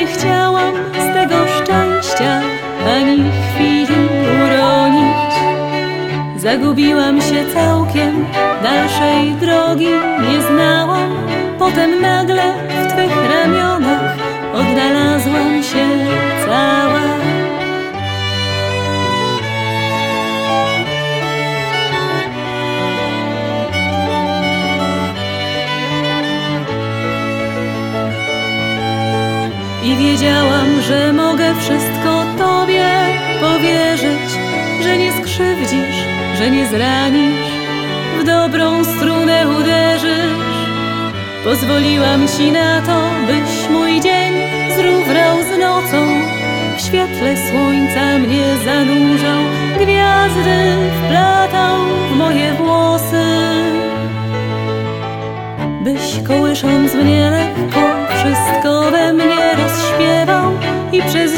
nie chciałam z tego szczęścia ani chwili uronić. Zagubiłam się całkiem, dalszej drogi nie znałam. Potem nagle w Twych ramionach odnalazłam się cała. I wiedziałam, że mogę wszystko Tobie powierzyć, że nie skrzywdzisz, że nie zranisz, w dobrą strunę uderzysz. Pozwoliłam Ci na to, byś mój dzień zrównał z nocą, w świetle słońca mnie zanurzał, gwiazdy wplatał w moje włosy. Byś kołysząc mnie lekko wszystko we mnie rozśpiewał i przez